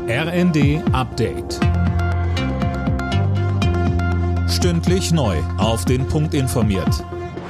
RND Update. Stündlich neu auf den Punkt informiert.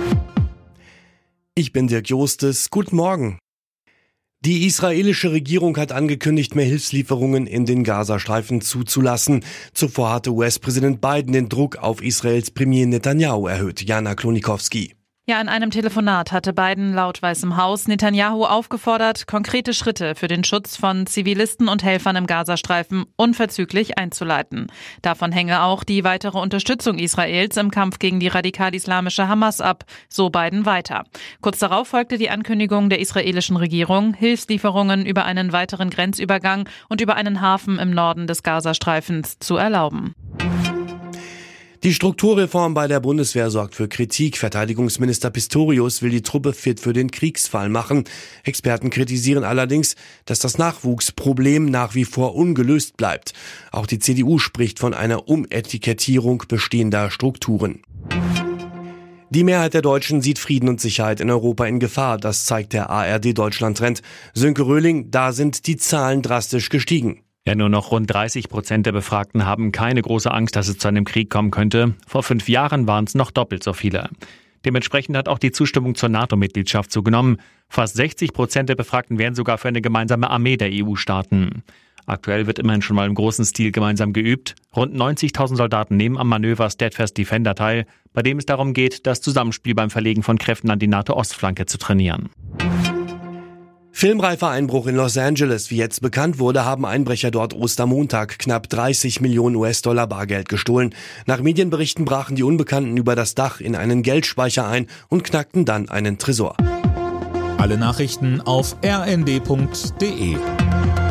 Ich bin Dirk Jostes. Guten Morgen. Die israelische Regierung hat angekündigt, mehr Hilfslieferungen in den Gazastreifen zuzulassen. Zuvor hatte US-Präsident Biden den Druck auf Israels Premier Netanyahu erhöht. Jana Klonikowski. Ja, in einem Telefonat hatte Biden laut Weißem Haus Netanyahu aufgefordert, konkrete Schritte für den Schutz von Zivilisten und Helfern im Gazastreifen unverzüglich einzuleiten. Davon hänge auch die weitere Unterstützung Israels im Kampf gegen die radikal-islamische Hamas ab, so Biden weiter. Kurz darauf folgte die Ankündigung der israelischen Regierung, Hilfslieferungen über einen weiteren Grenzübergang und über einen Hafen im Norden des Gazastreifens zu erlauben. Die Strukturreform bei der Bundeswehr sorgt für Kritik. Verteidigungsminister Pistorius will die Truppe fit für den Kriegsfall machen. Experten kritisieren allerdings, dass das Nachwuchsproblem nach wie vor ungelöst bleibt. Auch die CDU spricht von einer Umetikettierung bestehender Strukturen. Die Mehrheit der Deutschen sieht Frieden und Sicherheit in Europa in Gefahr. Das zeigt der ARD-Deutschland-Trend. Sönke Röhling, da sind die Zahlen drastisch gestiegen. Ja, nur noch rund 30% der Befragten haben keine große Angst, dass es zu einem Krieg kommen könnte. Vor 5 Jahren waren es noch doppelt so viele. Dementsprechend hat auch die Zustimmung zur NATO-Mitgliedschaft zugenommen. Fast 60% der Befragten wären sogar für eine gemeinsame Armee der EU-Staaten. Aktuell wird immerhin schon mal im großen Stil gemeinsam geübt. Rund 90.000 Soldaten nehmen am Manöver Steadfast Defender teil, bei dem es darum geht, das Zusammenspiel beim Verlegen von Kräften an die NATO-Ostflanke zu trainieren. Filmreifer Einbruch in Los Angeles. Wie jetzt bekannt wurde, haben Einbrecher dort Ostermontag knapp 30 Millionen US-Dollar Bargeld gestohlen. Nach Medienberichten brachen die Unbekannten über das Dach in einen Geldspeicher ein und knackten dann einen Tresor. Alle Nachrichten auf rnd.de.